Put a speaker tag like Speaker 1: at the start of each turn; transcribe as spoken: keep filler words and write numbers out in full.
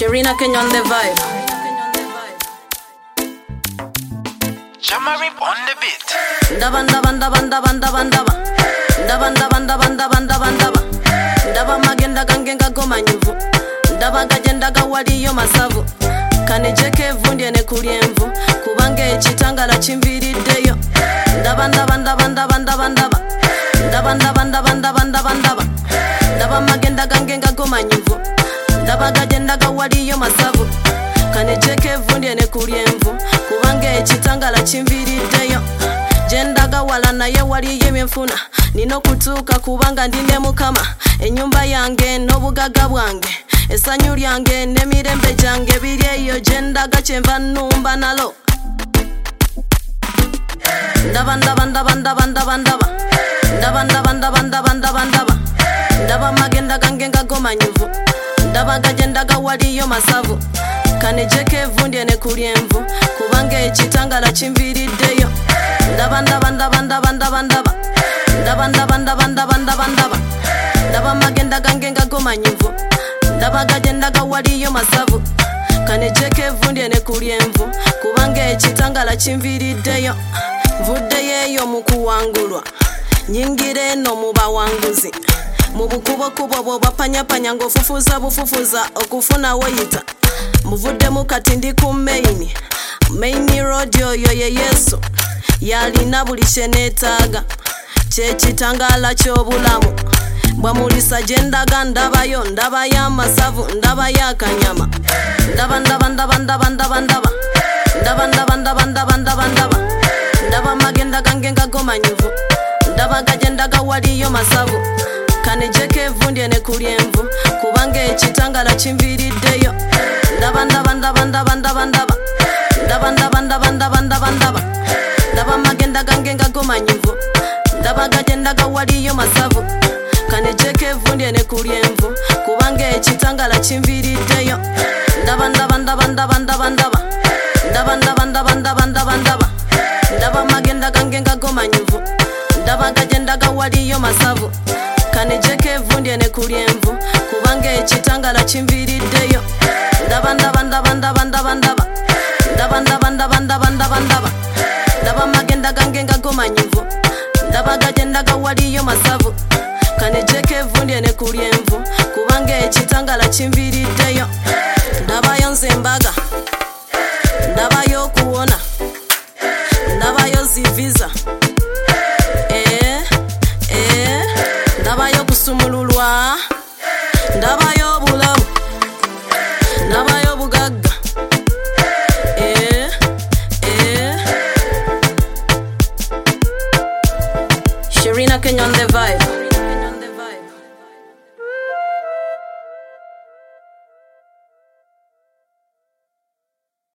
Speaker 1: Sherina Kenya on the vibe.
Speaker 2: Jamarip on the beat.
Speaker 1: Ndaba ndaba ndaba ndaba ndaba ndaba ndaba ndaba ndaba ndaba ndaba ndaba ndaba magenda gangenga goma nyivu ndaba gagenda gawaliyo masavu kane jeke vundi ene kulienvu kubange ekitangala chimviriddeyo ndaba ndaba ndaba ndaba ndaba ndaba ndaba ndaba ndaba ndaba ndaba ndaba ndaba magenda gangenga goma nyivu ndaba gagenda gawaliyo masavu kane jeke vundi ene kulienvu kubange ekitangala chimviriddeyo jendaga wala naye waliyo emyenfuna nino kutuuka kubanga ndine mukama enyumba yange n'obugaga bwange essanyu lyange n'emirembe gyange biri eyo jendaga kyenva nnumba nalo ndaba ndaba ndaba ndaba ndaba ndaba ndaba ndaba ndaba ndaba ndaba ndaba ndaba magenda gange ngagomanyuvu ndaba gajendaga waliyo masavu kane jeke vundi ene kulienvu kubanga ekitangala chimviriddeyo ndaba ndaba ndaba ndaba ndaba ndaba ndaba ndaba ndaba ndaba ndaba ndaba ndaba magenda gange ngagomanyuvu ndaba gajendaga waliyo masavu kane jeke vundi ene kulienvu kubanga ekitangala chimviriddeyo vuddeyo mu kuwangulwa nyingire no mu bawanguzi mu bukubokubo bwo bapanyapanya ng'ofufuza bufufuza okufuna woyita muvuddemu kati ndi ku maini maini road oyo ye Yesu yalina buli kyeneetaaga kyekitangala ky'obulamu bwamulisa gyendaga ndabayo ndabayo amasavu ndabayo akanyama ndaba ndaba ndaba ndaba ndaba ndaba ndaba ndaba ndaba ndaba ndaba ndaba ndaba magenda gange ngagomanyuvu ndaba gajendaga waliyo masavu kane jeke vundi ene kulienvu kubanga ekitangala chimviriddeyo ndaba ndaba ndaba ndaba ndaba ndaba ndaba ndaba ndaba ndaba ndaba ndaba ndaba magenda gange ngagomanyuvu ndaba gajendaga waliyo masavu kane jeke vundi ene kulienvu kubanga ekitangala chimviriddeyo ndaba ndaba ndaba ndaba ndaba ndaba ndaba ndaba ndaba ndaba ndaba ndaba ndaba magenda gange ngagomanyuvu ndaba gajendaga waliyo masavu kane jeke vundi ene kulienvu kubanga ekitangala chimviriddeyo ndaba ndaba ndaba ndaba ndaba ndaba ndaba ndaba ndaba ndaba ndaba ndaba ndaba magenda gange ngagomanyuvu ndaba gajendaga waliyo masavu kane jeke vundi ene kulienvu kubanga ekitangala chimviriddeyo ndabayo nze mbaga ndabayo okuwona ndabayo ziviza eh eh ndabayo kusumululwa ndabayo obulamu ndabayo obugagga eh eh Sherina Kenya on the vibe.